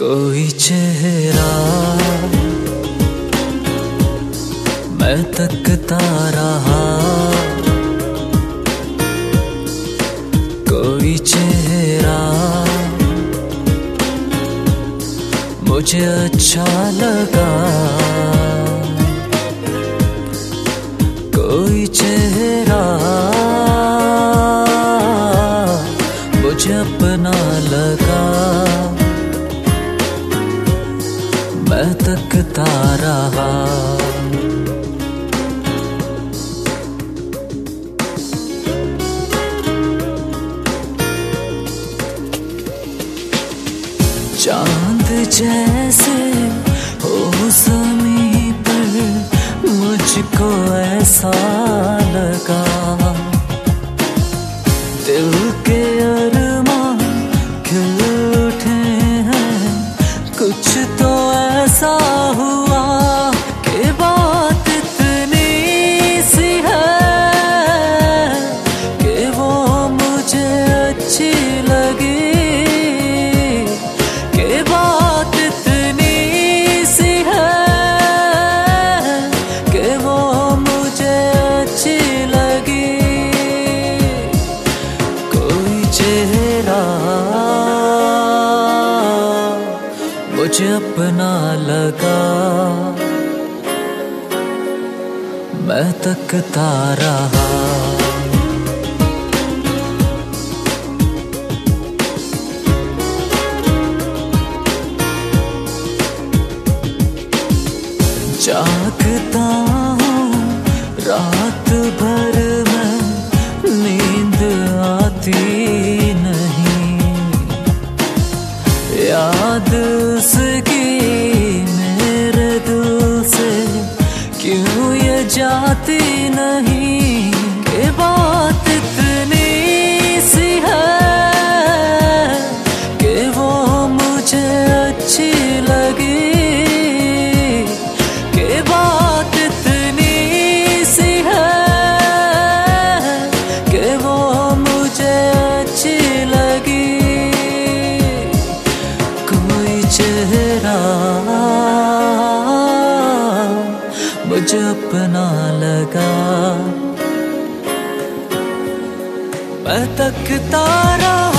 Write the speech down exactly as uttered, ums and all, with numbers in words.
कोई चेहरा मैं तकता रहा, कोई चेहरा मुझे अच्छा लगा, कोई चेहरा मुझे अपना लगा। मैं तकता रहा, चांद जैसे हो ज़मीं पर मुझको ऐसा लगा, दिल के अरमां खिल उठे हैं, कुछ तो ऐसा हुआ कि बात इतनी सी है कि वो मुझे अच्छी लगी, कि बात इतनी सी है कि वो मुझे अच्छी लगी। कोई चेहरा मुझे अपना लगा, मैं तकता रहा। जागता हूँ रात भर में, नींद आती नहीं, याद उसकी मेरे दिल से क्यों ये जाती नहीं, कि बात इतनी सी है कि वो मुझे अच्छी लगी, कि बात इतनी सी है कि वो मुझे अच्छी लगी। कोई चेहरा मुझे अपना लगा, मैं तकता रहा।